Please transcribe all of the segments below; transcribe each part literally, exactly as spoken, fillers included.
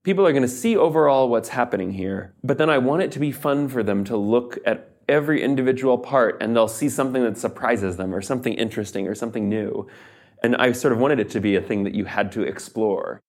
people are going to see overall what's happening here, but then I want it to be fun for them to look at every individual part and they'll see something that surprises them or something interesting or something new. And I sort of wanted it to be a thing that you had to explore.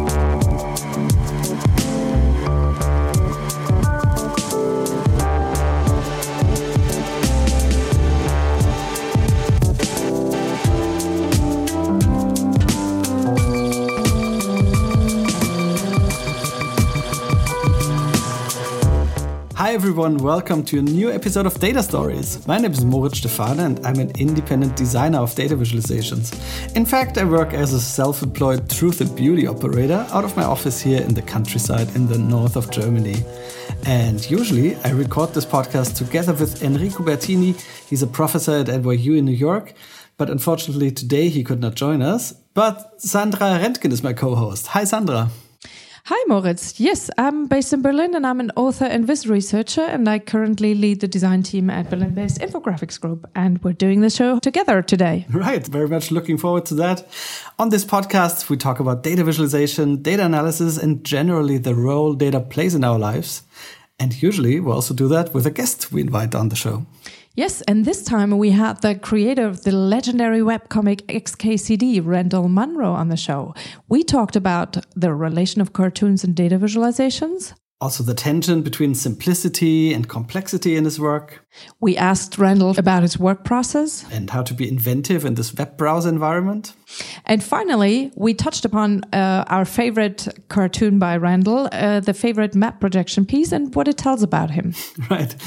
Hi everyone, welcome to a new episode of Data Stories. My name is Moritz Stefane and I'm an independent designer of data visualizations. In fact, I work as a self-employed truth and beauty operator out of my office here in the countryside in the north of Germany. And usually I record this podcast together with Enrico Bertini. He's a professor at N Y U in New York, but unfortunately today he could not join us. But Sandra Rentgen is my co-host. Hi Sandra. Hi Moritz. Yes, I'm based in Berlin and I'm an author and viz researcher and I currently lead the design team at Berlin-based Infographics Group and we're doing the show together today. Right, very much looking forward to that. On this podcast, we talk about data visualization, data analysis and generally the role data plays in our lives. And usually we also do that with a guest we invite on the show. Yes, and this time we had the creator of the legendary webcomic X K C D, Randall Munroe, on the show. We talked about the relation of cartoons and data visualizations. Also the tension between simplicity and complexity in his work. We asked Randall about his work process. And how to be inventive in this web browser environment. And finally, we touched upon uh, our favorite cartoon by Randall, uh, the favorite map projection piece and what it tells about him. Right.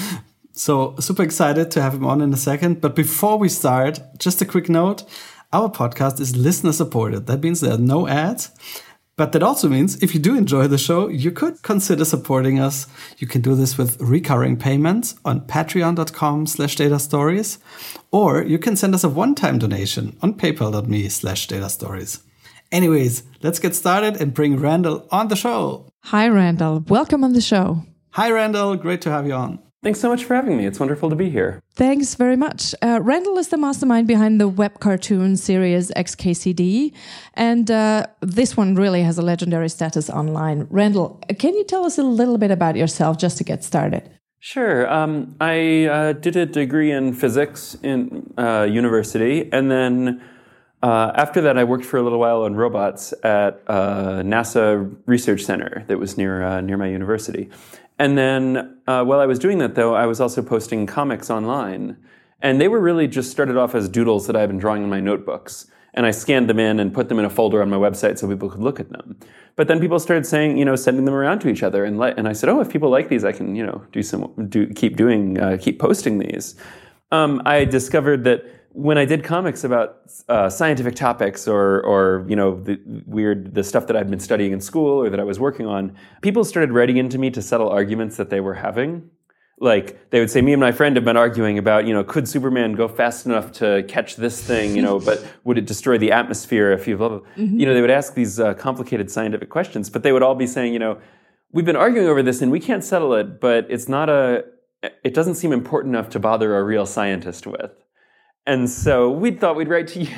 So super excited to have him on in a second. But before we start, just a quick note. Our podcast is listener supported. That means there are no ads. But that also means if you do enjoy the show, you could consider supporting us. You can do this with recurring payments on patreon.com slash data stories. Or you can send us a one-time donation on paypal.me slash data stories. Anyways, let's get started and bring Randall on the show. Hi, Randall. Welcome on the show. Hi, Randall. Great to have you on. Thanks so much for having me. It's wonderful to be here. Thanks very much. Uh, Randall is the mastermind behind the web cartoon series X K C D, and uh, this one really has a legendary status online. Randall, can you tell us a little bit about yourself just to get started? Sure. Um, I uh, did a degree in physics in uh, university, and then uh, after that I worked for a little while on robots at uh, NASA Research Center that was near uh, near my university. And then uh, while I was doing that, though, I was also posting comics online. And they were really just started off as doodles that I had been drawing in my notebooks. And I scanned them in and put them in a folder on my website so people could look at them. But then people started saying, you know, sending them around to each other. And let, and I said, oh, if people like these, I can, you know, do some, do keep doing, uh, keep posting these. Um, I discovered that when I did comics about uh, scientific topics or, or you know, the weird, the stuff that I'd been studying in school or that I was working on, people started writing into me to settle arguments that they were having. Like, they would say, me and my friend have been arguing about, you know, could Superman go fast enough to catch this thing, you know, but would it destroy the atmosphere if you, blah, blah, blah. Mm-hmm. You know, they would ask these uh, complicated scientific questions, but they would all be saying, you know, we've been arguing over this and we can't settle it, but it's not a, it doesn't seem important enough to bother a real scientist with. And so we thought we'd write to you.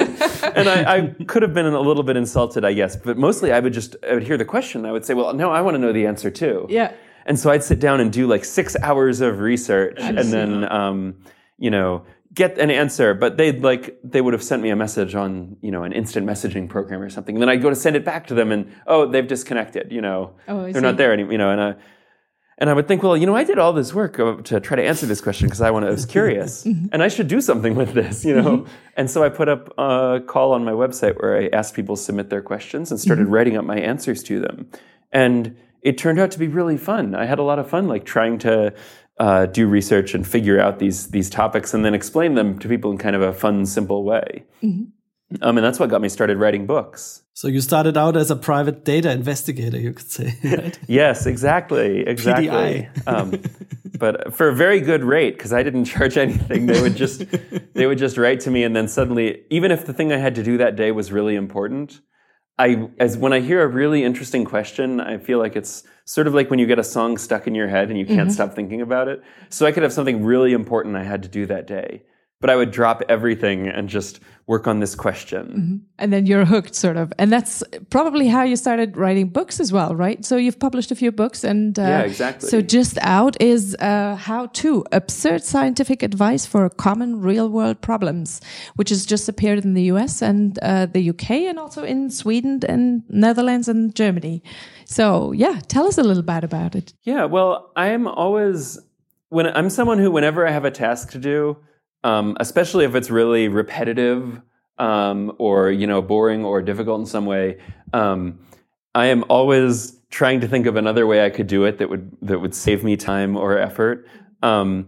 And I, I could have been a little bit insulted, I guess. But mostly I would just, I would hear the question. I would say, well, no, I want to know the answer too. Yeah. And so I'd sit down and do like six hours of research and then, um, you know, get an answer. But they'd like, they would have sent me a message on, you know, an instant messaging program or something. And then I'd go to send it back to them and, oh, they've disconnected, you know. Oh, I they're see. not there anymore, you know. And I, And I would think, well, you know, I did all this work to try to answer this question because I wanted, I was curious, and I should do something with this, you know. Mm-hmm. And so I put up a call on my website where I asked people to submit their questions and started mm-hmm. writing up my answers to them. And it turned out to be really fun. I had a lot of fun, like trying to uh, do research and figure out these these topics and then explain them to people in kind of a fun, simple way. Mm-hmm. Um, and that's what got me started writing books. So you started out as a private data investigator, you could say, right? Yes, exactly, exactly. P D I. um, but for a very good rate, because I didn't charge anything. They would just they would just write to me, and then suddenly, even if the thing I had to do that day was really important, I as when I hear a really interesting question, I feel like it's sort of like when you get a song stuck in your head and you can't mm-hmm. stop thinking about it. So I could have something really important I had to do that day. but I would drop everything and just work on this question. Mm-hmm. And then you're hooked, sort of. And that's probably how you started writing books as well, right? So you've published a few books. and uh, Yeah, exactly. So just out is uh, How To, Absurd Scientific Advice for Common Real-World Problems, which has just appeared in the U S and uh, the U K, and also in Sweden and Netherlands and Germany. So yeah, tell us a little bit about it. Yeah, well, I'm always, when I'm someone who, whenever I have a task to do, Um, especially if it's really repetitive um, or, you know, boring or difficult in some way, um, I am always trying to think of another way I could do it that would that would save me time or effort. Um,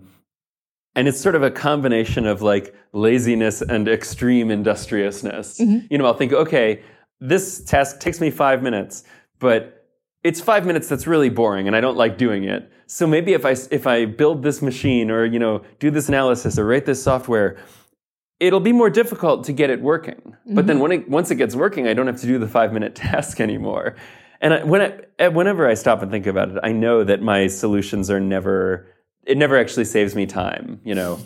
and it's sort of a combination of like laziness and extreme industriousness. Mm-hmm. You know, I'll think, okay, this task takes me five minutes, but it's five minutes that's really boring and I don't like doing it. So maybe if I, if I build this machine or, you know, do this analysis or write this software, it'll be more difficult to get it working. Mm-hmm. But then when it, once it gets working, I don't have to do the five-minute task anymore. And I, when I, whenever I stop and think about it, I know that my solutions are never, it never actually saves me time, you know.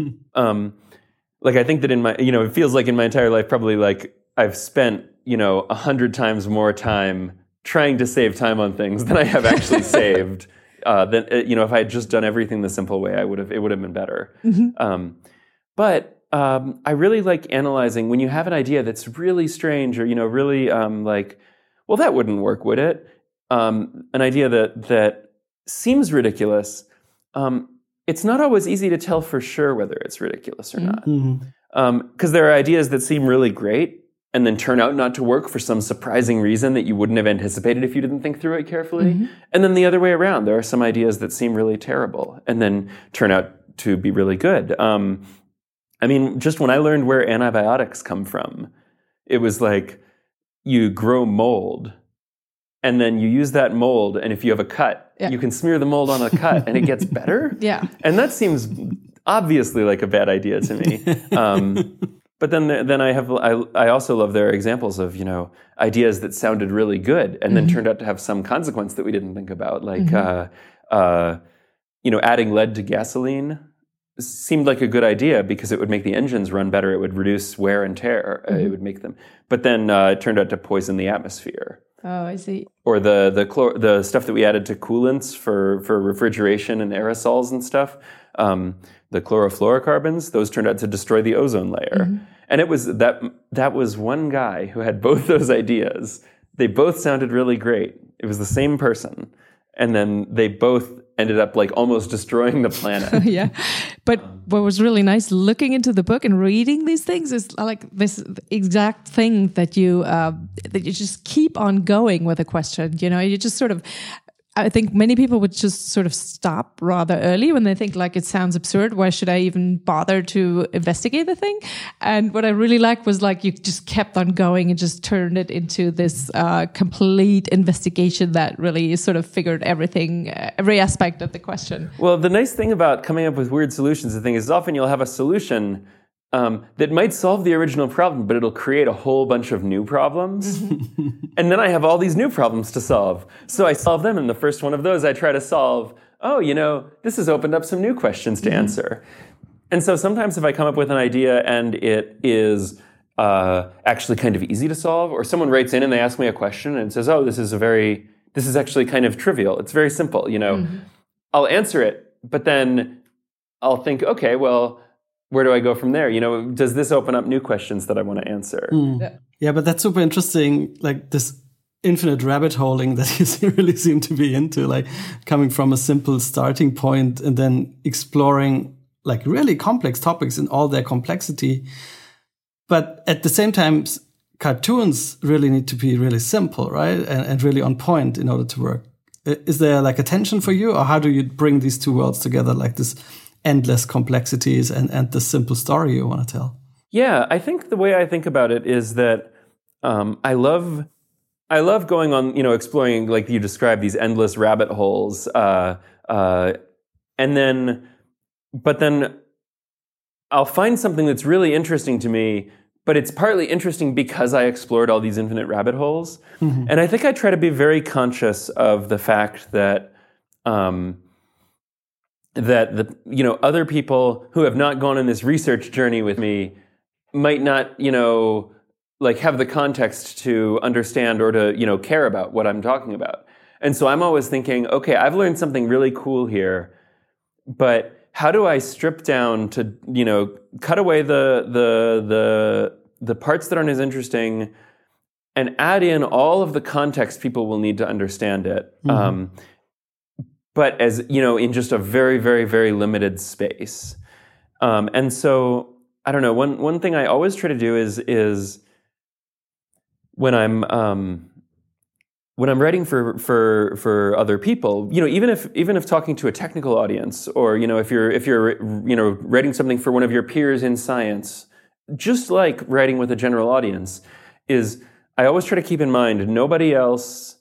um, like I think that in my, you know, it feels like in my entire life, probably like I've spent, you know, a hundred times more time trying to save time on things than I have actually saved. Uh, then, you know, if I had just done everything the simple way, I would have. It would have been better. Mm-hmm. Um, but um, I really like analyzing when you have an idea that's really strange, or you know, really um, like, well, that wouldn't work, would it? Um, an idea that that seems ridiculous. Um, it's not always easy to tell for sure whether it's ridiculous or not, because mm-hmm. um, there are ideas that seem really great and then turn out not to work for some surprising reason that you wouldn't have anticipated if you didn't think through it carefully. Mm-hmm. And then the other way around, there are some ideas that seem really terrible and then turn out to be really good. Um, I mean, just when I learned where antibiotics come from, it was like you grow mold and then you use that mold, and if you have a cut, yeah. you can smear the mold on a cut and it gets better. Yeah. And that seems obviously like a bad idea to me. Um, But then, then I have I, I also love their examples of, you know, ideas that sounded really good and mm-hmm. then turned out to have some consequence that we didn't think about, like mm-hmm. uh, uh, you know, adding lead to gasoline seemed like a good idea because it would make the engines run better. It would reduce wear and tear. Mm-hmm. Uh, it would make them, but then uh, it turned out to poison the atmosphere. Oh, I see. Or the the chlor- the stuff that we added to coolants for for refrigeration and aerosols and stuff. Um, the chlorofluorocarbons, those turned out to destroy the ozone layer. Mm-hmm. And it was that that was one guy who had both those ideas. They both sounded really great. It was the same person. And then they both ended up like almost destroying the planet. Yeah. But what was really nice looking into the book and reading these things is like this exact thing that you uh, that you just keep on going with a question. You know, you just sort of, I think many people would just sort of stop rather early when they think like it sounds absurd. Why should I even bother to investigate the thing? And what I really liked was like you just kept on going and just turned it into this uh, complete investigation that really sort of figured everything, uh, every aspect of the question. Well, the nice thing about coming up with weird solutions, the thing is often you'll have a solution Um, that might solve the original problem, but it'll create a whole bunch of new problems. And then I have all these new problems to solve. So I solve them, and the first one of those I try to solve. Oh, you know, this has opened up some new questions to mm-hmm. answer. And so sometimes if I come up with an idea and it is uh, actually kind of easy to solve, or someone writes in and they ask me a question and says, oh, this is a very, this is actually kind of trivial. It's very simple, you know. Mm-hmm. I'll answer it, but then I'll think, okay, well, where do I go from there? You know, does this open up new questions that I want to answer? Mm. Yeah. yeah, but that's super interesting. Like this infinite rabbit holing that you really seem to be into, like coming from a simple starting point and then exploring like really complex topics in all their complexity. But at the same time, cartoons really need to be really simple, right? And, and really on point in order to work. Is there like a tension for you, or how do you bring these two worlds together, like this endless complexities and, and the simple story you want to tell? Yeah, I think the way I think about it is that um, I love I love going on, you know, exploring, like you described, these endless rabbit holes. Uh, uh, and then, but then I'll find something that's really interesting to me, but it's partly interesting because I explored all these infinite rabbit holes. Mm-hmm. And I think I try to be very conscious of the fact that um, that the you know other people who have not gone on this research journey with me might not you know like have the context to understand or to you know care about what I'm talking about. And so I'm always thinking, okay, I've learned something really cool here, but how do I strip down to you know cut away the the the the parts that aren't as interesting and add in all of the context people will need to understand it. Mm-hmm. Um, but as, you know, in just a very, very, very limited space. Um, and so, I don't know, one one thing I always try to do is is when I'm um, when I'm writing for for for other people, you know, even if even if talking to a technical audience, or you know, if you're if you're you know writing something for one of your peers in science, just like writing with a general audience, is I always try to keep in mind nobody else.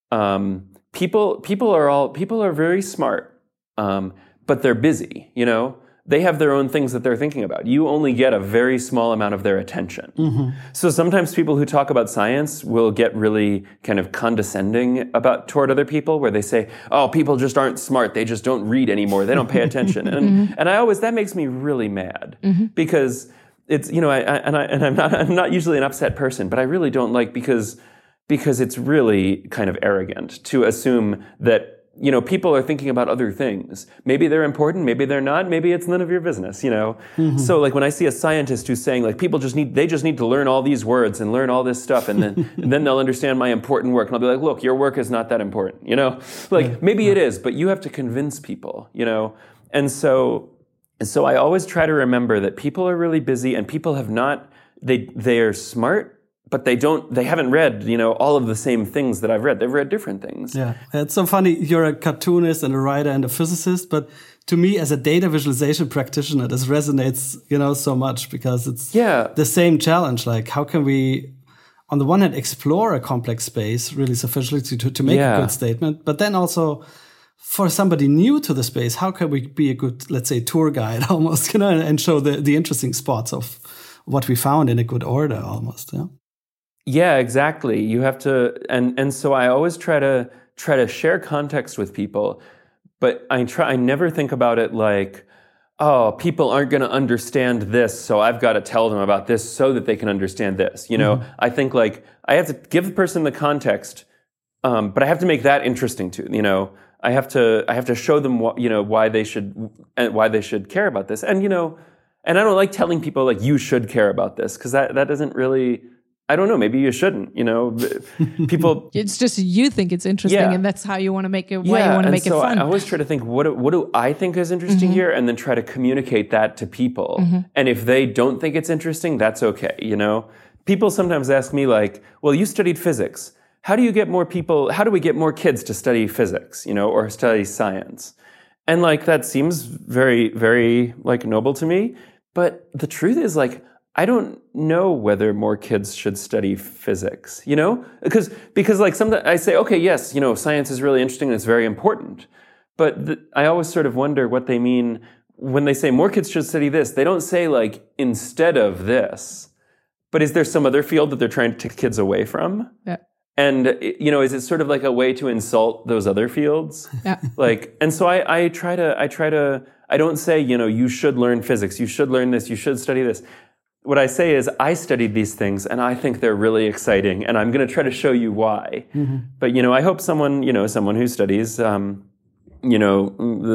Um, people people are all people are very smart, um, but they're busy. You know, they have their own things that they're thinking about. You only get a very small amount of their attention. Mm-hmm. So sometimes people who talk about science will get really kind of condescending about toward other people, where they say, "Oh, people just aren't smart. They just don't read anymore. They don't pay attention." And mm-hmm. and I always that makes me really mad mm-hmm. because. It's you know I, I and I and I'm not I'm not usually an upset person, but I really don't like because because it's really kind of arrogant to assume that you know people are thinking about other things. Maybe they're important, maybe they're not, maybe it's none of your business, you know. Mm-hmm. So like when I see a scientist who's saying like people just need they just need to learn all these words and learn all this stuff and then and then they'll understand my important work, and I'll be like, look, your work is not that important, you know. Like yeah. maybe yeah. it is, but you have to convince people, you know. And so. And so I always try to remember that people are really busy and people have not, they they are smart, but they don't, they haven't read, you know, all of the same things that I've read. They've read different things. Yeah. It's so funny. You're a cartoonist and a writer and a physicist, but to me as a data visualization practitioner, this resonates, you know, so much because it's yeah. the same challenge. Like how can we, on the one hand, explore a complex space really sufficiently to, to make yeah. a good statement, but then also for somebody new to the space, how can we be a good, let's say, tour guide almost, you know, and show the, the interesting spots of what we found in a good order almost, yeah? Yeah, exactly. You have to, and, and so I always try to try to share context with people, but I try, I never think about it like, oh, people aren't going to understand this, so I've got to tell them about this so that they can understand this. You know, mm-hmm. I think like, I have to give the person the context, um, but I have to make that interesting too, you know? I have to I have to show them what, you know why they should why they should care about this. And you know and I don't like telling people like you should care about this, because that, that doesn't really I don't know, maybe you shouldn't, you know. People it's just you think it's interesting yeah. and that's how you want to make it why yeah, you want to and make so it fun. I always try to think what do, what do I think is interesting mm-hmm. here, and then try to communicate that to people. Mm-hmm. And if they don't think it's interesting, that's okay, you know. People sometimes ask me like, "Well, you studied physics. How do you get more people, how do we get more kids to study physics, you know, or study science?" And like, that seems very, very like noble to me. But the truth is like, I don't know whether more kids should study physics, you know, because, because like sometimes I say, okay, yes, you know, science is really interesting and it's very important. But th- I always sort of wonder what they mean when they say more kids should study this. They don't say like, instead of this, but is there some other field that they're trying to take kids away from? Yeah. And, you know, is it sort of like a way to insult those other fields? Yeah. Like, and so I, I try to, I try to, I don't say, you know, you should learn physics, you should learn this, you should study this. What I say is, I studied these things and I think they're really exciting and I'm going to try to show you why. Mm-hmm. But, you know, I hope someone, you know, someone who studies, um, you know,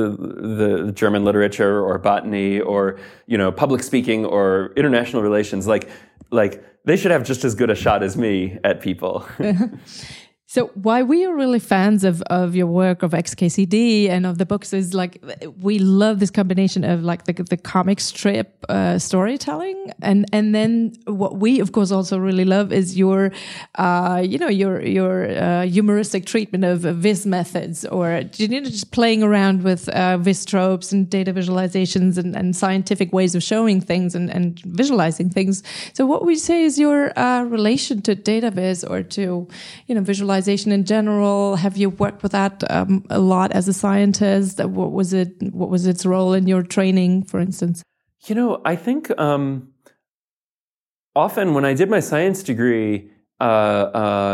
the, the German literature or botany or, you know, public speaking or international relations, like, like, they should have just as good a shot as me at people. So why we are really fans of, of your work, of X K C D and of the books, is like we love this combination of like the the comic strip uh, storytelling, and and then what we of course also really love is your uh, you know your your uh, humoristic treatment of uh, Viz methods, or you know just playing around with uh, Viz tropes and data visualizations and, and scientific ways of showing things and, and visualizing things. So what we say is your uh, relation to data viz or to you know visualization in general. Have you worked with that um, a lot as a scientist? What was it? What was its role in your training, for instance? You know, I think um, often when I did my science degree, uh, uh,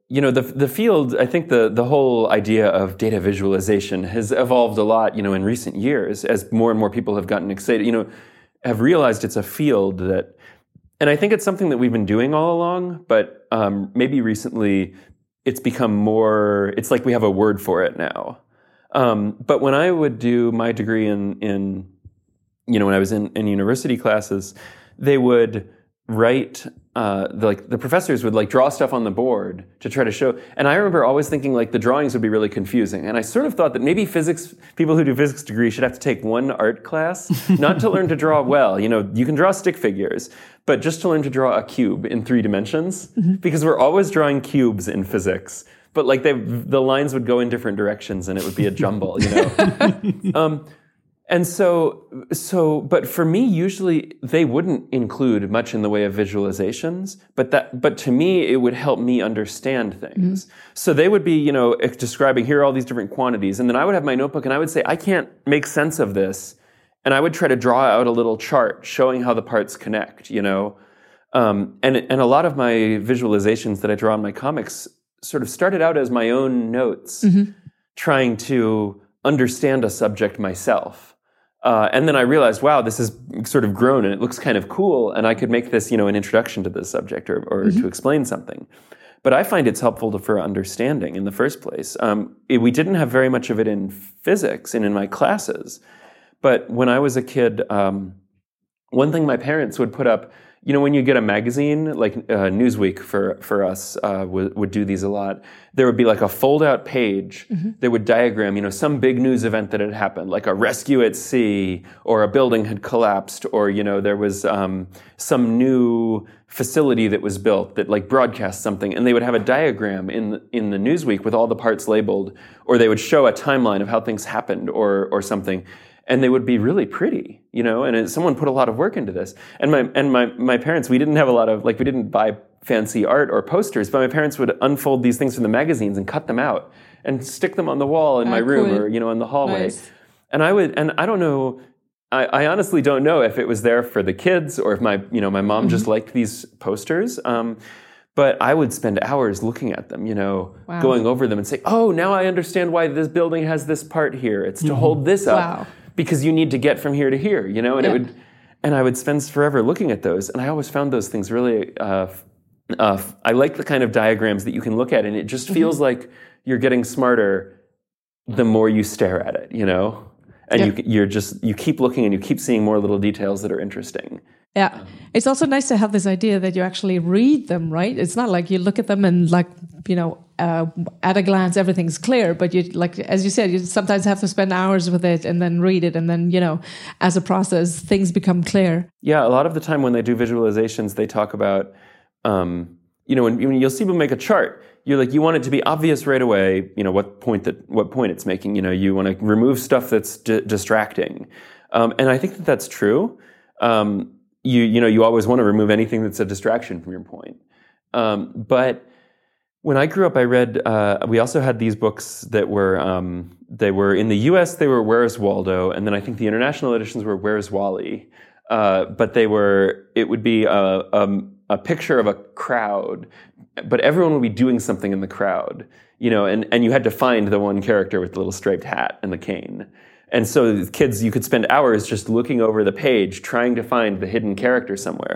you know, the the field, I think the the whole idea of data visualization has evolved a lot, you know, in recent years as more and more people have gotten excited, you know, have realized it's a field that, and I think it's something that we've been doing all along, but um, maybe recently it's become more, it's like we have a word for it now. Um, but when I would do my degree in, in you know, when I was in, in university classes, they would write, uh, the, like the professors would like draw stuff on the board to try to show. And I remember always thinking like the drawings would be really confusing. And I sort of thought that maybe physics, people who do physics degrees should have to take one art class, not to learn to draw well. You know, you can draw stick figures, but just to learn to draw a cube in three dimensions, mm-hmm. because we're always drawing cubes in physics. But like they, the lines would go in different directions and it would be a jumble, you know. um, And so, so, but for me, usually they wouldn't include much in the way of visualizations, but that, but to me, it would help me understand things. Mm-hmm. So they would be, you know, describing, here are all these different quantities. And then I would have my notebook and I would say, I can't make sense of this. And I would try to draw out a little chart showing how the parts connect, you know. Um, and, and a lot of my visualizations that I draw in my comics sort of started out as my own notes, mm-hmm. trying to understand a subject myself. Uh, and then I realized, wow, this has sort of grown and it looks kind of cool, and I could make this, you know, an introduction to this subject or, or mm-hmm. to explain something. But I find it's helpful to, for understanding in the first place. Um, it, we didn't have very much of it in physics and in my classes. But when I was a kid, um, one thing my parents would put up, you know, when you get a magazine, like uh, Newsweek for for us uh, would, would do these a lot, there would be like a fold-out page mm-hmm. that would diagram, you know, some big news event that had happened, like a rescue at sea, or a building had collapsed, or, you know, there was um, some new facility that was built that like broadcast something, and they would have a diagram in the, in the Newsweek with all the parts labeled, or they would show a timeline of how things happened, or or something. And they would be really pretty, you know, and it, someone put a lot of work into this. And my and my, my parents, we didn't have a lot of, like, we didn't buy fancy art or posters, but my parents would unfold these things from the magazines and cut them out and stick them on the wall in my room, cool. or, you know, in the hallway. Nice. And I would, and I don't know, I, I honestly don't know if it was there for the kids or if my, you know, my mom mm-hmm. just liked these posters. Um, But I would spend hours looking at them, you know, wow. going over them and say, oh, now I understand why this building has this part here. It's to mm-hmm. hold this up. Wow. Because you need to get from here to here, you know, and yeah. it would, and I would spend forever looking at those, and I always found those things really. Uh, uh, I like the kind of diagrams that you can look at, and it just feels mm-hmm. like you're getting smarter the more you stare at it, you know, and yeah. you you're just you keep looking and you keep seeing more little details that are interesting. Yeah, it's also nice to have this idea that you actually read them, right? It's not like you look at them and, like, you know, uh, at a glance everything's clear, but you, like, as you said, you sometimes have to spend hours with it and then read it, and then, you know, as a process, things become clear. Yeah, a lot of the time when they do visualizations, they talk about, um, you know, when, when you'll see people make a chart, you're like, you want it to be obvious right away, you know, what point that what point it's making. You know, you want to remove stuff that's d- distracting, um, and I think that that's true. Um, You you know you always want to remove anything that's a distraction from your point. Um, but when I grew up, I read. Uh, we also had these books that were um, they were in the U S they were Where's Waldo, and then I think the international editions were Where's Wally. Uh, but they were it would be a, a a picture of a crowd, but everyone would be doing something in the crowd, you know, and and you had to find the one character with the little striped hat and the cane. And so kids, you could spend hours just looking over the page, trying to find the hidden character somewhere.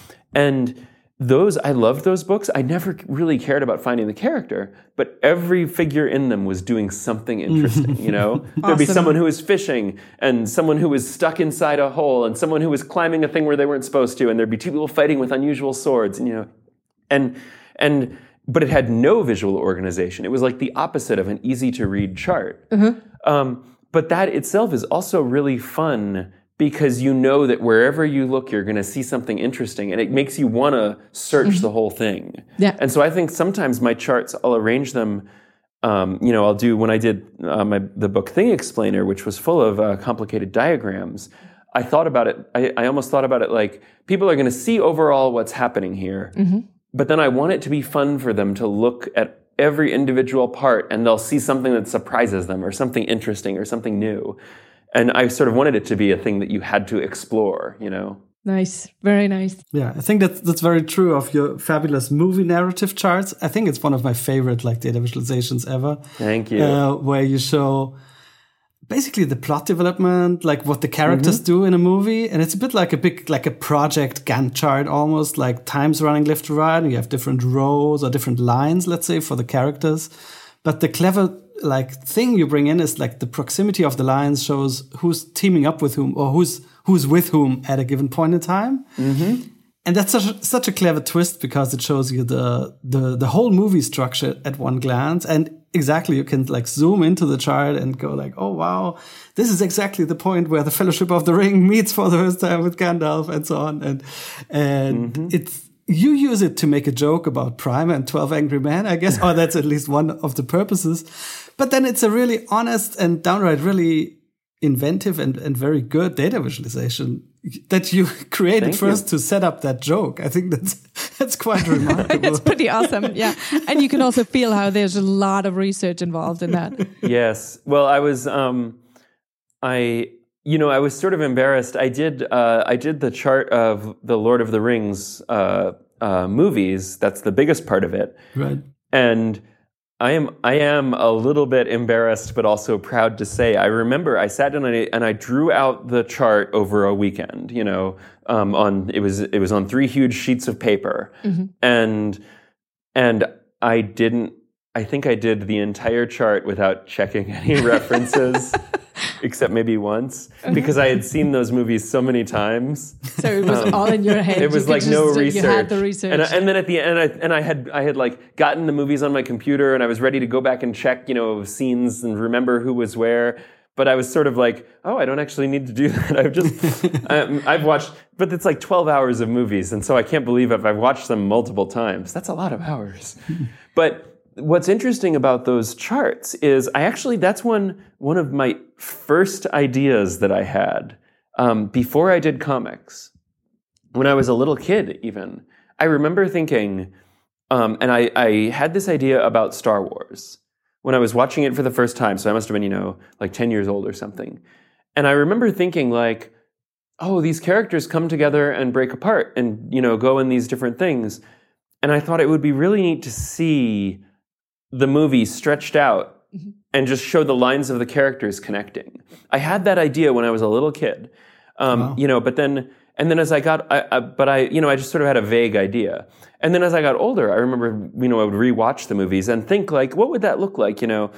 And those, I loved those books. I never really cared about finding the character, but every figure in them was doing something interesting, you know? Awesome. There'd be someone who was fishing, and someone who was stuck inside a hole, and someone who was climbing a thing where they weren't supposed to, and there'd be two people fighting with unusual swords, and, you know, and, and, but it had no visual organization. It was like the opposite of an easy-to-read chart. Mm-hmm. Um, But that itself is also really fun because you know that wherever you look, you're going to see something interesting, and it makes you want to search mm-hmm. the whole thing. Yeah. And so I think sometimes my charts, I'll arrange them. Um, you know, I'll do when I did uh, my the book Thing Explainer, which was full of uh, complicated diagrams. I thought about it. I, I almost thought about it like people are going to see overall what's happening here, mm-hmm. but then I want it to be fun for them to look at every individual part, and they'll see something that surprises them, or something interesting, or something new. And I sort of wanted it to be a thing that you had to explore, you know? Nice. Very nice. Yeah, I think that's that's very true of your fabulous movie narrative charts. I think it's one of my favorite like data visualizations ever. Thank you. Uh, where you show basically the plot development, like what the characters mm-hmm. do in a movie. And it's a bit like a big, like a project Gantt chart almost, like time's running left to right. And you have different rows or different lines, let's say, for the characters. But the clever like thing you bring in is like the proximity of the lines shows who's teaming up with whom or who's who's with whom at a given point in time. Mm-hmm. And that's such a, such a clever twist because it shows you the, the, the whole movie structure at one glance. And exactly, you can like zoom into the chart and go like, oh, wow, this is exactly the point where the Fellowship of the Ring meets for the first time with Gandalf and so on. And, and mm-hmm. it's, you use it to make a joke about Prime and twelve Angry Men, I guess, or that's at least one of the purposes. But then it's a really honest and downright really inventive and, and very good data visualization that you created Thank first you. to set up that joke. I think that's that's quite remarkable. It's pretty awesome, yeah. And you can also feel how there's a lot of research involved in that. Yes. Well, I was, um, I, you know, I was sort of embarrassed. I did, uh, I did the chart of the Lord of the Rings uh, uh, movies. That's the biggest part of it. Right. And I am I am a little bit embarrassed, but also proud to say I remember I sat down and I, and I drew out the chart over a weekend. You know, um, on it was it was on three huge sheets of paper, mm-hmm. and and I didn't. I think I did the entire chart without checking any references, except maybe once, because I had seen those movies so many times. So it was um, all in your head. It was like just, no research. You had the research, and, I, and then at the end, I, and I had I had like gotten the movies on my computer, and I was ready to go back and check, you know, scenes and remember who was where. But I was sort of like, oh, I don't actually need to do that. I've just, um, I've watched, but it's like twelve hours of movies, and so I can't believe if I've watched them multiple times. That's a lot of hours. But what's interesting about those charts is I actually, that's one, one of my first ideas that I had um, before I did comics. When I was a little kid even, I remember thinking, um, and I, I had this idea about Star Wars when I was watching it for the first time. So I must have been, you know, like ten years old or something. And I remember thinking like, oh, these characters come together and break apart and, you know, go in these different things. And I thought it would be really neat to see the movie stretched out mm-hmm. and just show the lines of the characters connecting. I had that idea when I was a little kid, um, wow. you know, but then, and then as I got, I, I, but I, you know, I just sort of had a vague idea. And then as I got older, I remember, you know, I would rewatch the movies and think like, what would that look like, you know?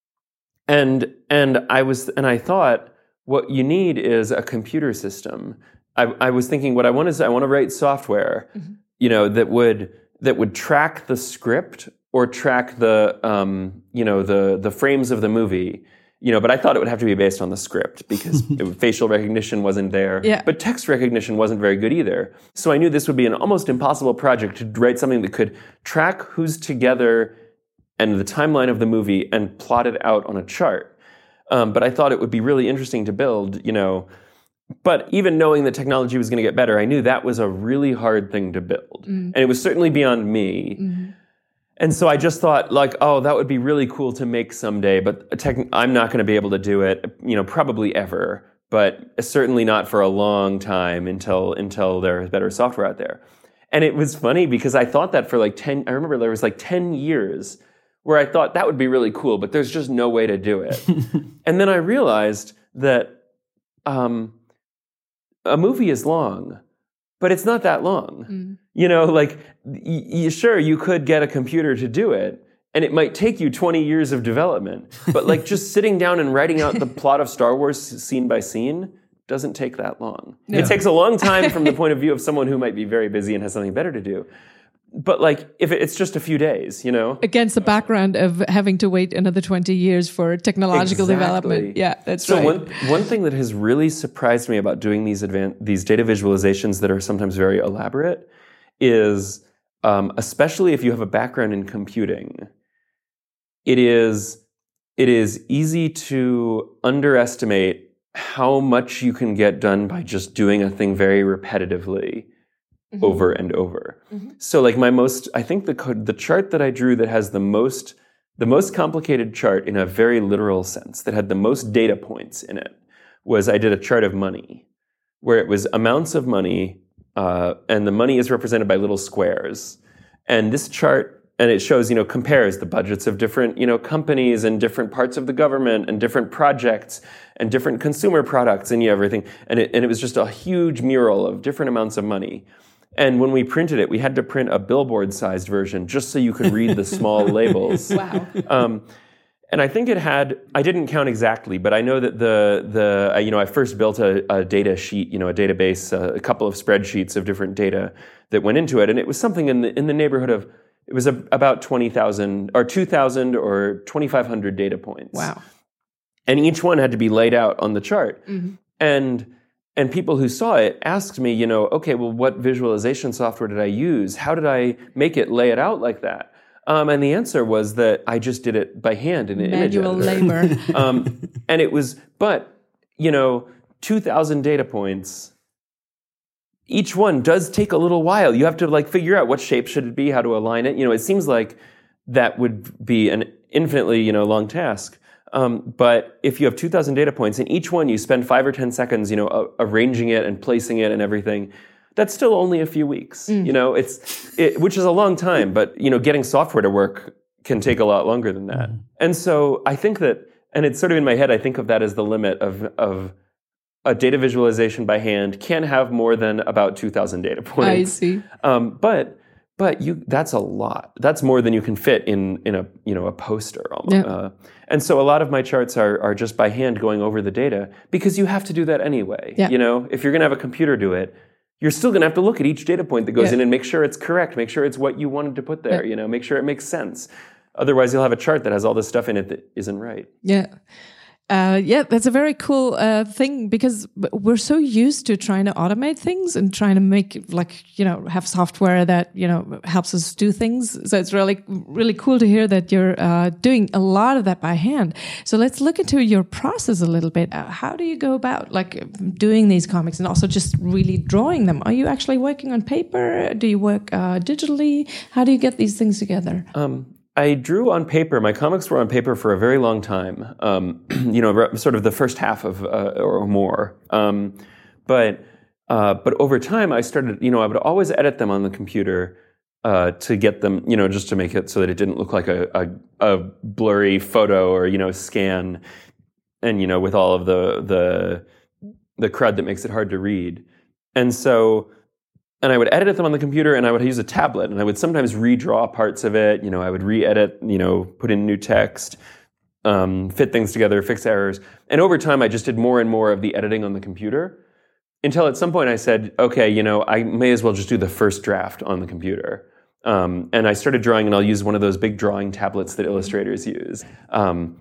And, and I was, and I thought, what you need is a computer system. I, I was thinking what I want is, I want to write software, mm-hmm. you know, that would, that would track the script or track the, um, you know, the the frames of the movie, you know. But I thought it would have to be based on the script because it, facial recognition wasn't there. Yeah. But text recognition wasn't very good either. So I knew this would be an almost impossible project to write something that could track who's together and the timeline of the movie and plot it out on a chart. Um, but I thought it would be really interesting to build, you know. But even knowing that technology was going to get better, I knew that was a really hard thing to build. Mm. And it was certainly beyond me. Mm-hmm. And so I just thought, like, oh, that would be really cool to make someday, but tech- I'm not going to be able to do it, you know, probably ever, but certainly not for a long time until until there's better software out there. And it was funny because I thought that for like ten, I remember there was like ten years where I thought that would be really cool, but there's just no way to do it. And then I realized that um, a movie is long, but it's not that long. Mm. You know, like, y- y- sure, you could get a computer to do it, and it might take you twenty years of development. But like just sitting down and writing out the plot of Star Wars scene by scene doesn't take that long. Yeah. It takes a long time from the point of view of someone who might be very busy and has something better to do. But like, if it, it's just a few days, you know? Against the background of having to wait another twenty years for technological exactly. development. Yeah, that's so right. So one, one thing that has really surprised me about doing these advan- these data visualizations that are sometimes very elaborate is, um, especially if you have a background in computing, it is it is easy to underestimate how much you can get done by just doing a thing very repetitively. Mm-hmm. Over and over. Mm-hmm. So like my most, I think the the chart that I drew that has the most, the most complicated chart in a very literal sense, that had the most data points in it, was I did a chart of money, where it was amounts of money, uh, and the money is represented by little squares. And this chart, and it shows, you know, compares the budgets of different, you know, companies and different parts of the government and different projects and different consumer products and, you know, everything. And it, and it was just a huge mural of different amounts of money. And when we printed it, we had to print a billboard-sized version just so you could read the small labels. Wow. Um, and I think it had, I didn't count exactly, but I know that the, the uh, you know, I first built a, a data sheet, you know, a database, uh, a couple of spreadsheets of different data that went into it. And it was something in the, in the neighborhood of, it was a, about twenty thousand or two thousand or twenty-five hundred data points. Wow. And each one had to be laid out on the chart. Mm-hmm. And And people who saw it asked me, you know, okay, well, what visualization software did I use? How did I make it lay it out like that? Um, and the answer was that I just did it by hand in an image editor. Manual labor. um, and it was, but, you know, two thousand data points, each one does take a little while. You have to, like, figure out what shape should it be, how to align it. You know, it seems like that would be an infinitely, you know, long task. Um, but if you have two thousand data points, and each one you spend five or ten seconds, you know, uh, arranging it and placing it and everything, that's still only a few weeks. Mm. You know, it's it, which is a long time. But you know, getting software to work can take a lot longer than that. Mm. And so I think that, and it's sort of in my head, I think of that as the limit of of a data visualization by hand can have more than about two thousand data points. I see. Um, but. But you, that's a lot. That's more than you can fit in, in a, you know, a poster almost. Yeah. Uh, and so a lot of my charts are, are just by hand going over the data because you have to do that anyway. Yeah. You know, if you're going to have a computer do it, you're still going to have to look at each data point that goes yeah. in and make sure it's correct, make sure it's what you wanted to put there, yeah. you know, make sure it makes sense. Otherwise, you'll have a chart that has all this stuff in it that isn't right. Yeah. Uh, yeah, that's a very cool uh, thing because we're so used to trying to automate things and trying to make, like, you know, have software that, you know, helps us do things. So it's really, really cool to hear that you're uh, doing a lot of that by hand. So let's look into your process a little bit. Uh, how do you go about, like, doing these comics and also just really drawing them? Are you actually working on paper? Do you work uh, digitally? How do you get these things together? Um. I drew on paper. My comics were on paper for a very long time. Um, you know, sort of the first half of uh, or more. Um, but uh, but over time, I started. You know, I would always edit them on the computer uh, to get them. You know, just to make it so that it didn't look like a, a, a blurry photo or, you know, scan, and, you know, with all of the the the crud that makes it hard to read. And so. And I would edit them on the computer, and I would use a tablet, and I would sometimes redraw parts of it. You know, I would re-edit, you know, put in new text, um, fit things together, fix errors. And over time, I just did more and more of the editing on the computer until at some point I said, okay, you know, I may as well just do the first draft on the computer. Um, and I started drawing, and I'll use one of those big drawing tablets that illustrators use. Um,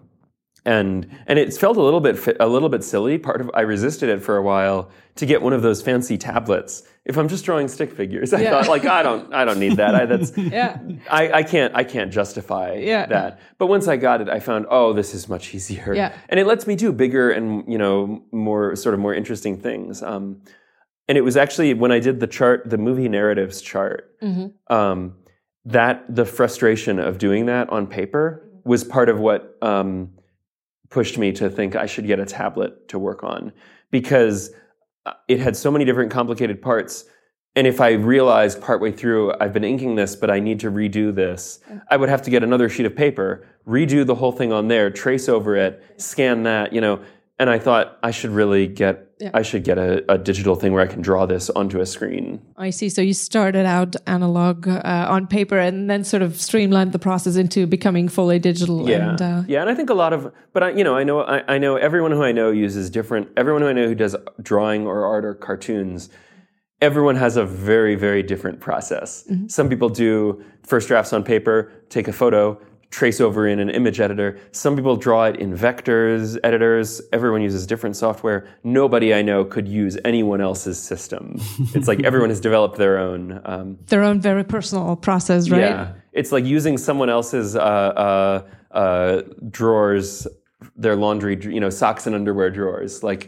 And and it felt a little bit a little bit silly. Part of I resisted it for a while to get one of those fancy tablets. If I'm just drawing stick figures, I yeah. thought, like, I don't I don't need that. I, that's yeah. I, I can't I can't justify yeah. that. But once I got it, I found, oh, this is much easier. Yeah. And it lets me do bigger and, you know, more sort of more interesting things. Um, and it was actually when I did the chart, the movie narratives chart, mm-hmm. um, that the frustration of doing that on paper was part of what. Um, pushed me to think I should get a tablet to work on because it had so many different complicated parts. And if I realized partway through, I've been inking this, but I need to redo this, I would have to get another sheet of paper, redo the whole thing on there, trace over it, scan that, you know. And I thought I should really get, yeah. I should get a, a digital thing where I can draw this onto a screen. I see. So you started out analog uh, on paper and then sort of streamlined the process into becoming fully digital. Yeah, and, uh, yeah. And I think a lot of, but I, you know, I know, I, I know everyone who I know uses different. Everyone who I know who does drawing or art or cartoons, everyone has a very, very different process. Mm-hmm. Some people do first drafts on paper, take a photo, trace over in an image editor. Some people draw it in vectors, editors. Everyone uses different software. Nobody I know could use anyone else's system. It's like everyone has developed their own. Um, their own very personal process, right? Yeah. It's like using someone else's uh, uh, uh, drawers, their laundry, you know, socks and underwear drawers. Like,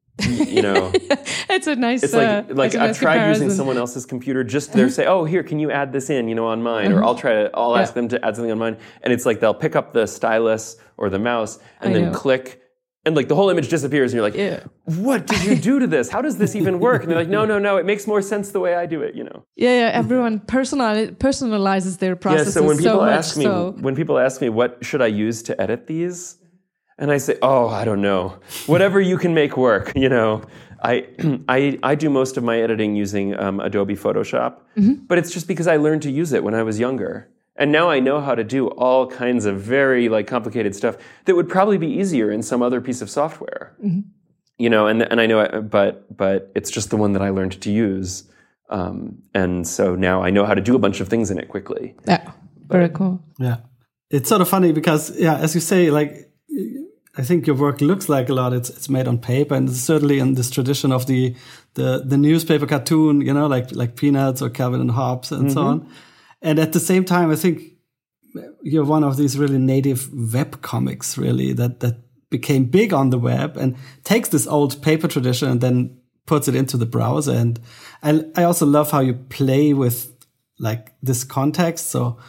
you know, it's a nice. It's like uh, like I've nice tried comparison. using someone else's computer. Just they say, oh, here, can you add this in? You know, on mine, or I'll try to. I'll yeah. ask them to add something on mine, and it's like they'll pick up the stylus or the mouse and I then know. click And like the whole image disappears, and you're like, yeah. what did you do to this? How does this even work? And they're like, no, no, no, it makes more sense the way I do it, you know? Yeah, yeah. Everyone personal, personalizes their processes yeah, so when people so ask much me, so. when people ask me, what should I use to edit these? And I say, oh, I don't know. Whatever you can make work, you know? I I I do most of my editing using um, Adobe Photoshop, mm-hmm. but it's just because I learned to use it when I was younger. And now I know how to do all kinds of very like complicated stuff that would probably be easier in some other piece of software. Mm-hmm. You know, and and I know, it, but but it's just the one that I learned to use, um, and so now I know how to do a bunch of things in it quickly. Yeah, very cool. Yeah, it's sort of funny because yeah, as you say, like I think your work looks like a lot. It's it's made on paper, and it's certainly in this tradition of the the the newspaper cartoon, you know, like like Peanuts or Calvin and Hobbes and mm-hmm. so on. And at the same time, I think you're one of these really native web comics, really, that, that became big on the web and takes this old paper tradition and then puts it into the browser. And I, I also love how you play with like this context. So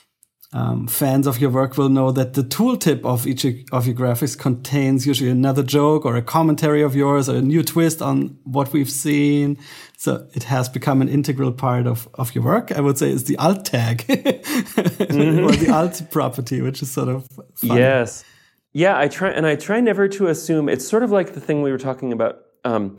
um, fans of your work will know that the tooltip of each of your graphics contains usually another joke or a commentary of yours or a new twist on what we've seen. So it has become an integral part of, of your work. I would say it's the alt tag mm-hmm. or the alt property, which is sort of fun. Yes. Yeah, I try, and I try never to assume. It's sort of like the thing we were talking about, um,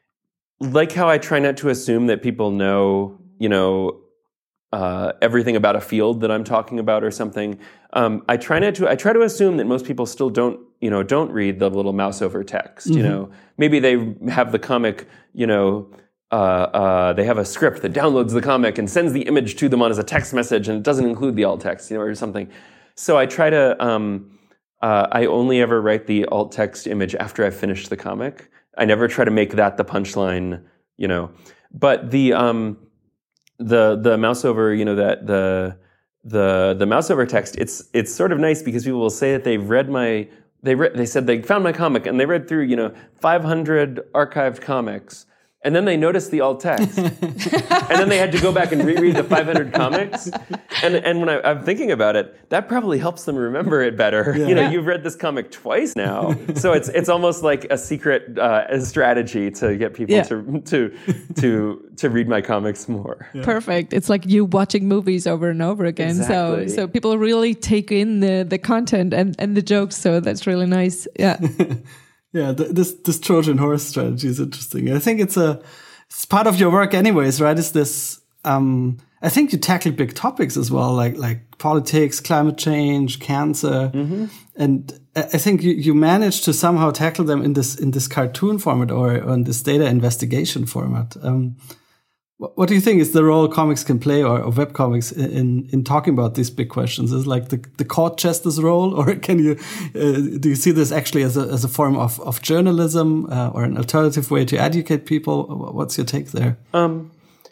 like how I try not to assume that people know, you know, uh, everything about a field that I'm talking about or something. Um, I try not to. I try to assume that most people still don't, you know, don't read the little mouse over text. Mm-hmm. You know, maybe they have the comic, you know. Uh, uh, they have a script that downloads the comic and sends the image to them on as a text message, and it doesn't include the alt text, you know, or something. So I try to. Um, uh, I only ever write the alt text image after I've finished the comic. I never try to make that the punchline, you know. But the um, the the mouse over, you know, that the the the mouse over text. It's it's sort of nice because people will say that they've read my. They re- they said they found my comic and they read through, you know, five hundred archived comics. And then they noticed the alt text. And then they had to go back and reread the five hundred comics. And and when I, I'm thinking about it, that probably helps them remember it better. Yeah. You know, you've read this comic twice now. So it's it's almost like a secret uh, strategy to get people yeah. to to to to read my comics more. Yeah. Perfect. It's like you watching movies over and over again. Exactly. So so people really take in the, the content and, and the jokes. So that's really nice. Yeah. Yeah, th- this this Trojan horse strategy is interesting. I think it's a it's part of your work, anyways, right? Is this? Um, I think you tackle big topics as well, like like politics, climate change, cancer, mm-hmm. and I think you, you managed to somehow tackle them in this in this cartoon format or, or in this data investigation format. Um, What do you think is the role comics can play, or, or web comics, in, in talking about these big questions? Is it like the, the court jester's role, or can you uh, do you see this actually as a as a form of of journalism uh, or an alternative way to educate people? What's your take there? Um,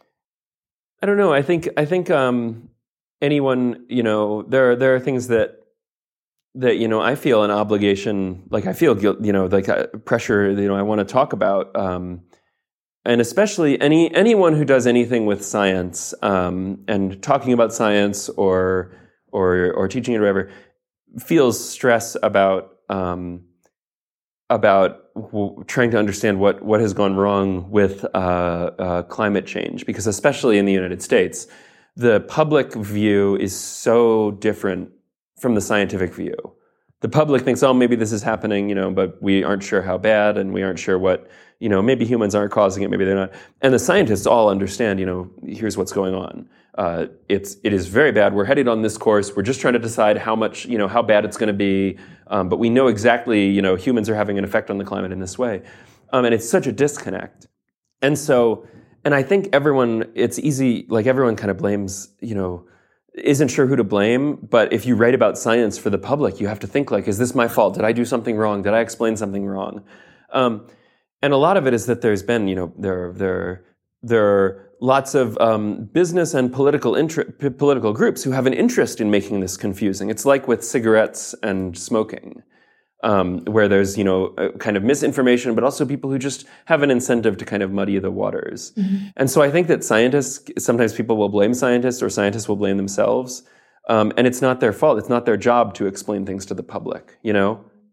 I don't know. I think I think um, anyone, you know, there there are things that that you know I feel an obligation, like I feel guilt, you know, like uh, pressure, you know, I want to talk about. Um, And especially any anyone who does anything with science um, and talking about science or or or teaching it or whatever feels stress about um, about w- trying to understand what what has gone wrong with uh, uh, climate change, because especially in the United States, the public view is so different from the scientific view. The public thinks, oh, maybe this is happening, you know, but we aren't sure how bad, and we aren't sure what, you know, maybe humans aren't causing it, maybe they're not. And the scientists all understand, you know, here's what's going on. Uh, it's it is very bad. We're headed on this course. We're just trying to decide how much, you know, how bad it's going to be. Um, but we know exactly, you know, humans are having an effect on the climate in this way. Um, and it's such a disconnect. And so, and I think everyone, it's easy, like everyone kind of blames, you know, isn't sure who to blame, but if you write about science for the public, you have to think like, is this my fault? Did I do something wrong? Did I explain something wrong? Um, and a lot of it is that there's been, you know, there, there, there are lots of um, business and political inter- p- political groups who have an interest in making this confusing. It's like with cigarettes and smoking, um, where there's, you know, a kind of misinformation, but also people who just have an incentive to kind of muddy the waters. Mm-hmm. And so I think that scientists, sometimes people will blame scientists, or scientists will blame themselves. Um, and it's not their fault. It's not their job to explain things to the public, you know?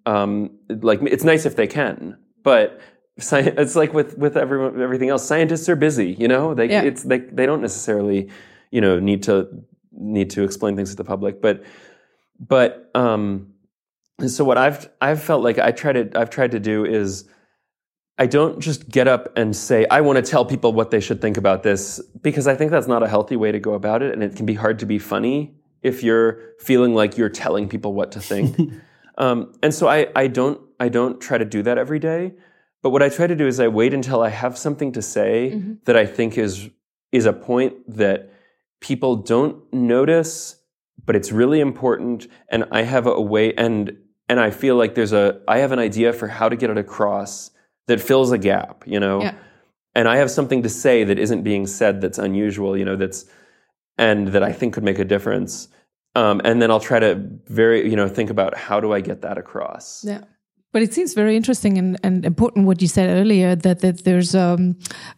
um, like it's nice if they can, but sci- it's like with with everyone, everything else. Scientists are busy, you know. They Yeah. it's they they don't necessarily, you know, need to need to explain things to the public, but but um, so what I've I've felt like I try to I've tried to do is I don't just get up and say I want to tell people what they should think about this, because I think that's not a healthy way to go about it, and it can be hard to be funny if you're feeling like you're telling people what to think. um, and so I I don't I don't try to do that every day. But what I try to do is I wait until I have something to say mm-hmm. that I think is is a point that people don't notice, but it's really important. And I have a way, and and I feel like there's a I have an idea for how to get it across that fills a gap, you know. Yeah. And I have something to say that isn't being said that's unusual, you know, that's and that I think could make a difference. Um, and then I'll try to very, you know, think about how do I get that across. Yeah. But it seems very interesting and, and important what you said earlier, that, that there's um,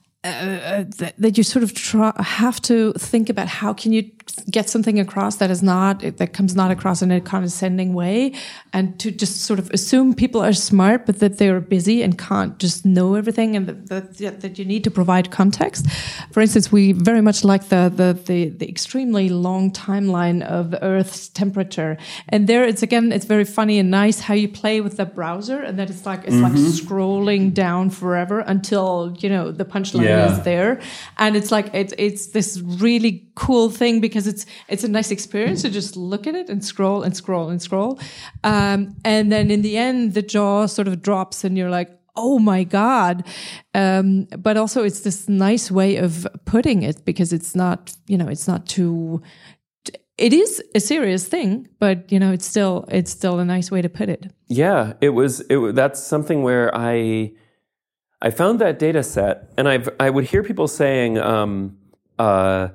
uh, that, that you sort of try, have to think about how can you get something across that is not that comes not across in a condescending way, and to just sort of assume people are smart but that they're busy and can't just know everything, and that that, that you need to provide context. For instance, we very much like the the the, the extremely long timeline of the Earth's temperature, and there it's again it's very funny and nice how you play with the browser, and that it's like it's mm-hmm. like scrolling down forever until you know the punchline yeah. is there, and it's like it's it's this really cool thing because it's it's a nice experience to just look at it and scroll and scroll and scroll, um, and then in the end the jaw sort of drops and you're like, oh my god, um, but also it's this nice way of putting it because it's not you know it's not too. It is a serious thing, but you know it's still it's still a nice way to put it. Yeah, it was. It that's something where I I found that data set, and I've I would hear people saying. Um, uh,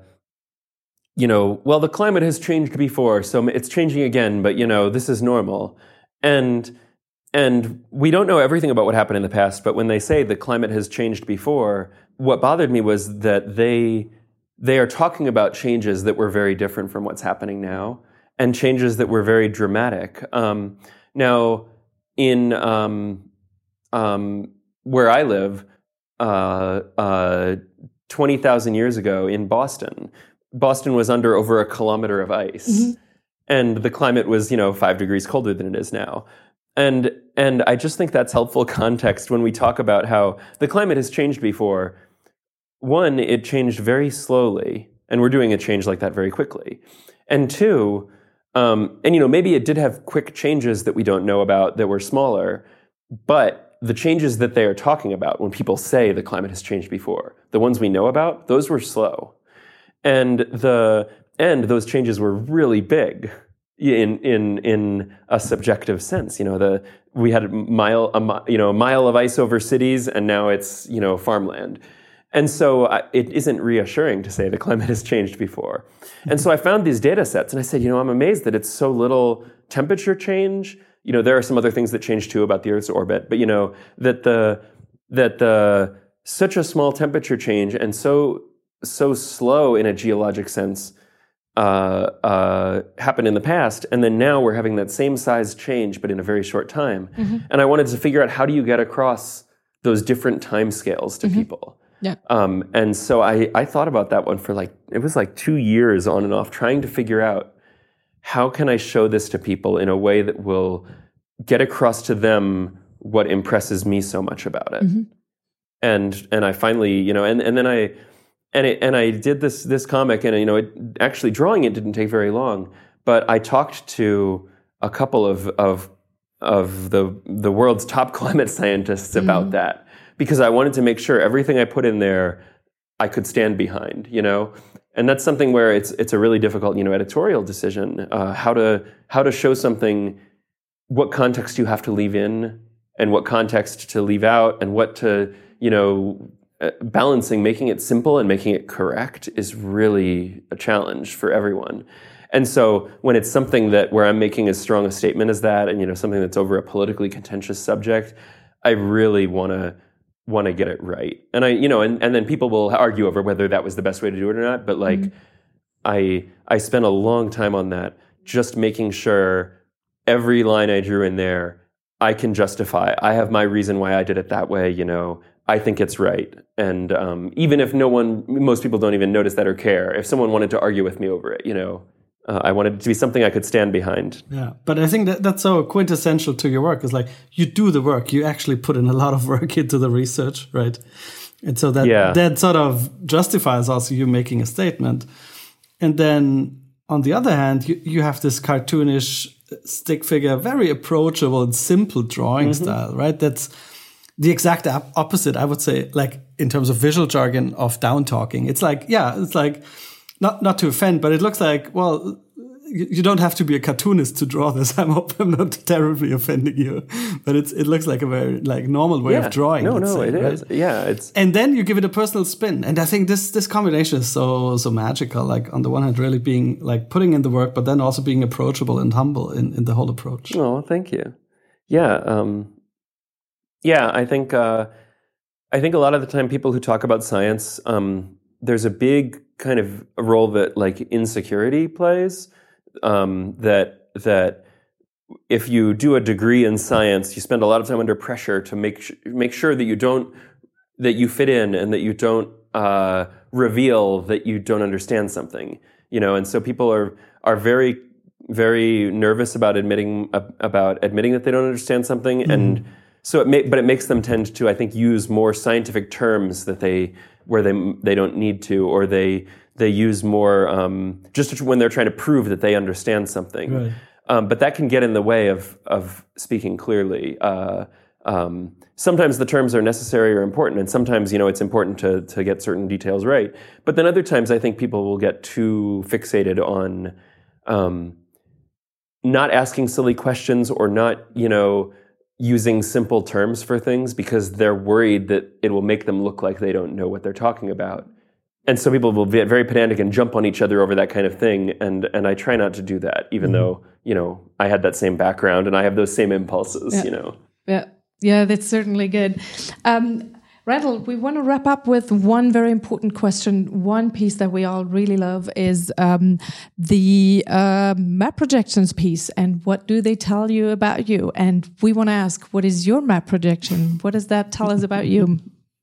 You know, well, the climate has changed before, so it's changing again. But you know, this is normal, and and we don't know everything about what happened in the past. But when they say the climate has changed before, what bothered me was that they they are talking about changes that were very different from what's happening now, and changes that were very dramatic. Um, now, in um, um, where I live, uh, uh, twenty thousand years ago in Boston. Boston was under over a kilometer of ice, mm-hmm. and the climate was, you know, five degrees colder than it is now. And and I just think that's helpful context when we talk about how the climate has changed before. One, it changed very slowly, and we're doing a change like that very quickly. And two, um, and you know, maybe it did have quick changes that we don't know about that were smaller, but the changes that they are talking about when people say the climate has changed before, the ones we know about, those were slow. And the and those changes were really big in in in a subjective sense. You know, the we had a mile a you know a mile of ice over cities, and now it's you know farmland. And so I, it isn't reassuring to say the climate has changed before. And so I found these data sets, and I said, you know, I'm amazed that it's so little temperature change. You know, there are some other things that change too about the Earth's orbit, but you know that the that the such a small temperature change and so. so slow in a geologic sense uh, uh, happened in the past, and then now we're having that same size change, but in a very short time. Mm-hmm. And I wanted to figure out how do you get across those different time scales to mm-hmm. people. Yeah. Um, and so I, I thought about that one for like, it was like two years on and off, trying to figure out how can I show this to people in a way that will get across to them what impresses me so much about it. Mm-hmm. And and I finally, you know, and, and then I... And it, and I did this this comic, and you know, it, actually drawing it didn't take very long. But I talked to a couple of of of the the world's top climate scientists mm-hmm. about that, because I wanted to make sure everything I put in there I could stand behind. You know, and that's something where it's it's a really difficult you know editorial decision uh, how to how to show something, what context you have to leave in, and what context to leave out, and what to you know. Uh, balancing making it simple and making it correct is really a challenge for everyone. And so when it's something that where I'm making as strong a statement as that, and you know something that's over a politically contentious subject, I really want to want to get it right. And I you know and, and then people will argue over whether that was the best way to do it or not, but like mm-hmm. I I spent a long time on that, just making sure every line I drew in there I can justify. I have my reason why I did it that way. You know, I think it's right. And um, even if no one, most people don't even notice that or care. If someone wanted to argue with me over it, you know, uh, I wanted it to be something I could stand behind. Yeah, but I think that that's so quintessential to your work. It's like you do the work. You actually put in a lot of work into the research, right? And so that yeah. that sort of justifies also you making a statement. And then on the other hand, you, you have this cartoonish stick figure, very approachable and simple drawing mm-hmm. style, right? That's the exact op- opposite, I would say, like in terms of visual jargon of down talking. It's like, yeah, it's like, not not to offend, but it looks like, well, you, you don't have to be a cartoonist to draw this. I'm hope I'm not terribly offending you, but it's it looks like a very like normal way yeah. of drawing. No, no, say, it right? is. Yeah, it's. And then you give it a personal spin, and I think this this combination is so so magical. Like on the one hand, really being like putting in the work, but then also being approachable and humble in, in the whole approach. Oh, thank you. Yeah, um, yeah. I think uh, I think a lot of the time people who talk about science, um, there's a big kind of a role that like insecurity plays. Um, that that if you do a degree in science, you spend a lot of time under pressure to make sh- make sure that you don't that you fit in and that you don't uh, reveal that you don't understand something. You know, and so people are are very very nervous about admitting uh, about admitting that they don't understand something, mm-hmm. and so it may, but it makes them tend to, I think, use more scientific terms that they where they they don't need to, or they. They use more um, just when they're trying to prove that they understand something. Right. Um, but that can get in the way of of speaking clearly. Uh, um, sometimes the terms are necessary or important, and sometimes, you know, it's important to to get certain details right. But then other times, I think people will get too fixated on um, not asking silly questions or not, you know, using simple terms for things because they're worried that it will make them look like they don't know what they're talking about. And so people will get very pedantic and jump on each other over that kind of thing, and and I try not to do that, even mm-hmm. though, you know, I had that same background and I have those same impulses, yeah. you know. Yeah, yeah, that's certainly good. Um, Randall, we want to wrap up with one very important question. One piece that we all really love is um, the uh, map projections piece, and what do they tell you about you? And we want to ask, what is your map projection? What does that tell us about you?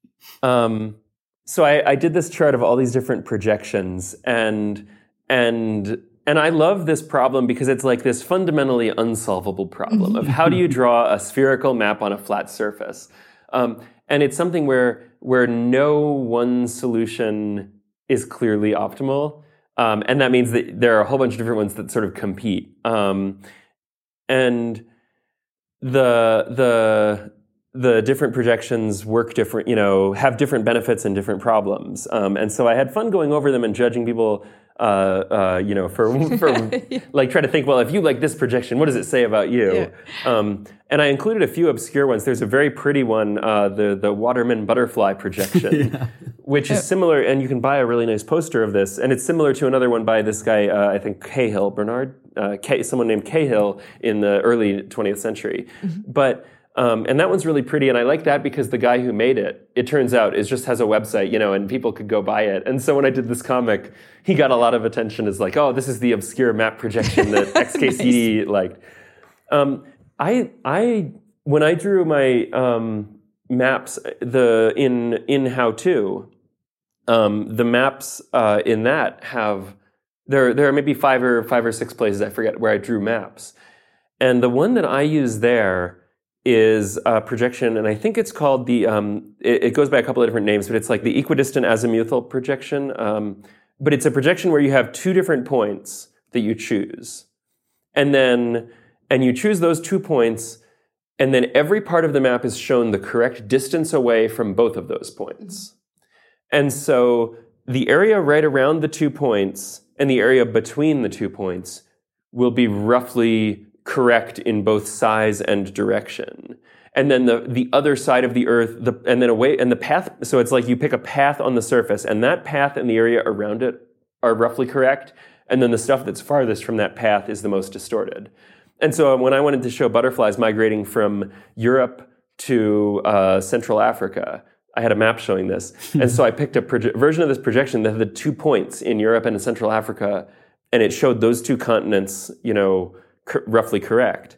Um. So I, I did this chart of all these different projections, and and and I love this problem because it's like this fundamentally unsolvable problem of how do you draw a spherical map on a flat surface, um, and it's something where where no one solution is clearly optimal, um, and that means that there are a whole bunch of different ones that sort of compete, um, and the the. the different projections work different, you know, have different benefits and different problems. Um, and so I had fun going over them and judging people, uh, uh, you know, for, for yeah. like, try to think, well, if you like this projection, what does it say about you? Yeah. Um, and I included a few obscure ones. There's a very pretty one, uh, the, the Waterman butterfly projection, yeah. which is similar, and you can buy a really nice poster of this, and it's similar to another one by this guy, uh, I think Cahill, Bernard, uh, K, someone named Cahill in the early twentieth century. Mm-hmm. But Um, and that one's really pretty, and I like that because the guy who made it, it turns out, is just has a website, you know, and people could go buy it. And so when I did this comic, he got a lot of attention as like, oh, this is the obscure map projection that X K C D nice. liked. Um, I, I, when I drew my um, maps, the in in How To, um, the maps uh, in that have there there are maybe five or five or six places, I forget, where I drew maps, and the one that I use there is a projection, and I think it's called the, um, it, it goes by a couple of different names, but it's like the equidistant azimuthal projection. Um, but it's a projection where you have two different points that you choose. And then, and you choose those two points, and then every part of the map is shown the correct distance away from both of those points. And so the area right around the two points and the area between the two points will be roughly correct in both size and direction. And then the, the other side of the Earth, the, and then away, and the path, so it's like you pick a path on the surface, and that path and the area around it are roughly correct, and then the stuff that's farthest from that path is the most distorted. And so when I wanted to show butterflies migrating from Europe to uh, Central Africa, I had a map showing this. And so I picked a proje- version of this projection that had the two points in Europe and in Central Africa, and it showed those two continents, you know, roughly correct.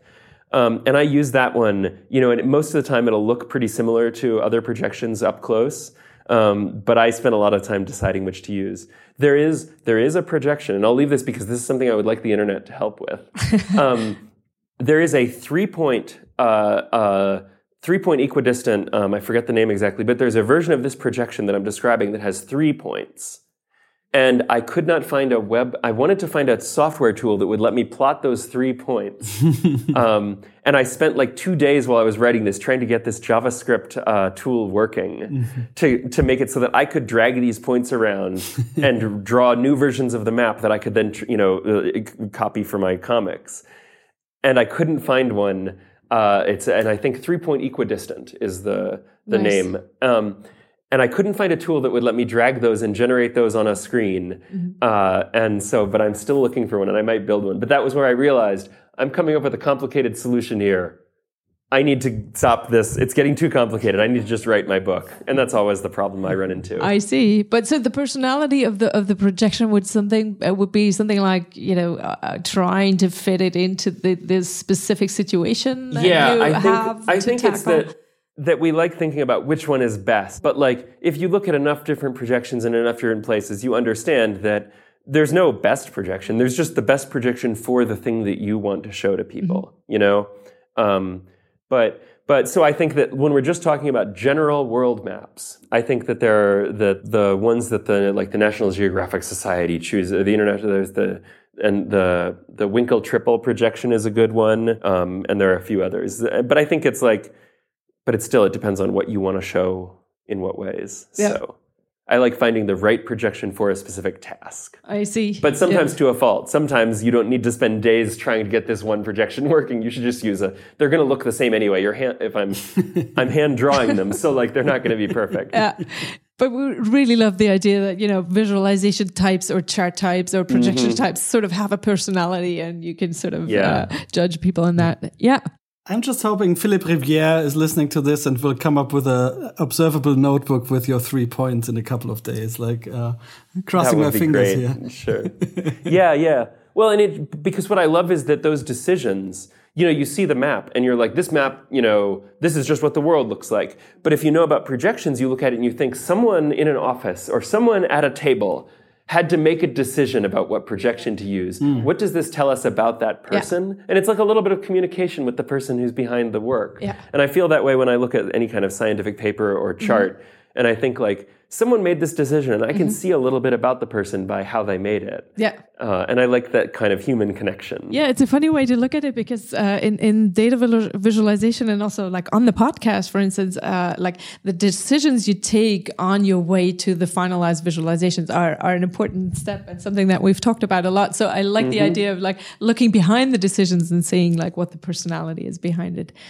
Um, and I use that one, you know, and most of the time it'll look pretty similar to other projections up close. Um, but I spent a lot of time deciding which to use. There is there is a projection, and I'll leave this because this is something I would like the internet to help with. um, there is a three-point uh, uh, three-point equidistant. Um, I forget the name exactly, but there's a version of this projection that I'm describing that has three points. And I could not find a web. I wanted to find a software tool that would let me plot those three points. um, and I spent like two days while I was writing this trying to get this JavaScript uh, tool working mm-hmm. to to make it so that I could drag these points around and draw new versions of the map that I could then you know uh, copy for my comics. And I couldn't find one. Uh, it's and I think three point equidistant is the the nice. name. Um, And I couldn't find a tool that would let me drag those and generate those on a screen. Mm-hmm. Uh, and so, but I'm still looking for one, and I might build one. But that was where I realized I'm coming up with a complicated solution here. I need to stop this. It's getting too complicated. I need to just write my book. And that's always the problem I run into. I see. But so the personality of the of the projection would something uh, would be something like, you know, uh, trying to fit it into the, this specific situation that yeah, you I think, have I to think tackle. it's that that we like thinking about which one is best. But like, if you look at enough different projections in enough different places, you understand that there's no best projection. There's just the best projection for the thing that you want to show to people, mm-hmm. you know? Um, but but so I think that when we're just talking about general world maps, I think that there are the the ones that the like the National Geographic Society chooses, the international, there's the and the the Winkle triple projection is a good one, um, and there are a few others. But I think it's like But it still, it depends on what you want to show in what ways. Yeah. So I like finding the right projection for a specific task. I see. But sometimes yeah. to a fault. Sometimes you don't need to spend days trying to get this one projection working. You should just use a, they're going to look the same anyway. Your hand, if I'm, I'm hand drawing them. So like, they're not going to be perfect. Yeah. But we really love the idea that, you know, visualization types or chart types or projection mm-hmm. types sort of have a personality and you can sort of yeah. uh, judge people on that. Yeah. I'm just hoping Philippe Rivière is listening to this and will come up with a observable notebook with your three points in a couple of days. Like uh, crossing my fingers great. here. Sure. yeah, yeah. Well, and it because what I love is that those decisions, you know, you see the map and you're like, this map, you know, this is just what the world looks like. But if you know about projections, you look at it and you think someone in an office or someone at a table had to make a decision about what projection to use. Mm. What does this tell us about that person? Yeah. And it's like a little bit of communication with the person who's behind the work. Yeah. And I feel that way when I look at any kind of scientific paper or chart. Mm-hmm. And I think like, someone made this decision and I can mm-hmm. see a little bit about the person by how they made it. Yeah. Uh, and I like that kind of human connection. Yeah, it's a funny way to look at it because uh, in, in data visualization and also like on the podcast, for instance, uh, like the decisions you take on your way to the finalized visualizations are, are an important step and something that we've talked about a lot. So I like mm-hmm. the idea of like looking behind the decisions and seeing like what the personality is behind it.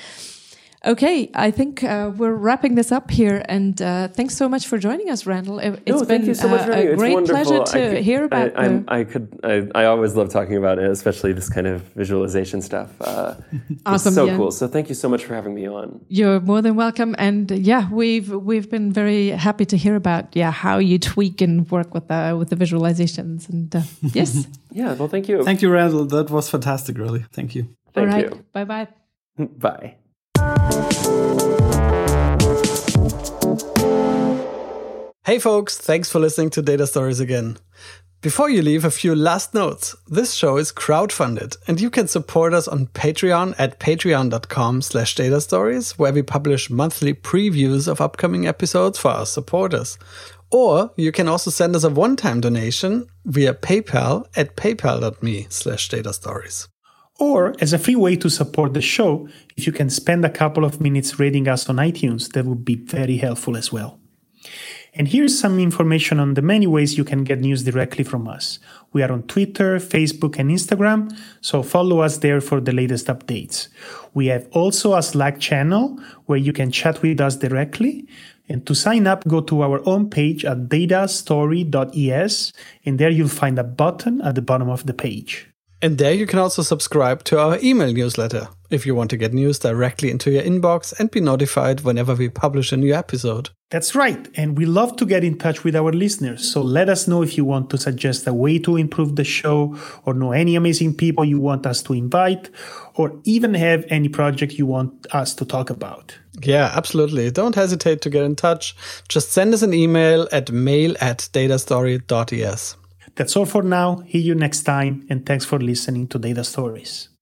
Okay, I think uh, we're wrapping this up here, and uh, thanks so much for joining us, Randall. It, it's no, been thank you so much for uh, a it's great wonderful. pleasure to I could, hear about. I, the... I could. I, I always love talking about it, especially this kind of visualization stuff. Uh, awesome, it's so yeah. cool. So thank you so much for having me on. You're more than welcome, and yeah, we've we've been very happy to hear about yeah how you tweak and work with the with the visualizations, and uh, yes, yeah. Well, thank you. Thank you, Randall. That was fantastic. Really, thank you. Thank All right. you. Bye bye. Bye. Hey folks, thanks for listening to Data Stories again. Before you leave, a few last notes. This show is crowdfunded and you can support us on Patreon at patreon.com slash data stories, where we publish monthly previews of upcoming episodes for our supporters. Or you can also send us a one-time donation via PayPal at paypal.me slash data stories. Or, as a free way to support the show, if you can spend a couple of minutes rating us on iTunes, that would be very helpful as well. And here's some information on the many ways you can get news directly from us. We are on Twitter, Facebook, and Instagram, so follow us there for the latest updates. We have also a Slack channel where you can chat with us directly. And to sign up, go to our own page at datastory dot e s, and there you'll find a button at the bottom of the page. And there you can also subscribe to our email newsletter if you want to get news directly into your inbox and be notified whenever we publish a new episode. That's right, and we love to get in touch with our listeners, so let us know if you want to suggest a way to improve the show, or know any amazing people you want us to invite, or even have any project you want us to talk about. Yeah, absolutely. Don't hesitate to get in touch. Just send us an email at mail at datastory dot e s. That's all for now. See you next time, and thanks for listening to Data Stories.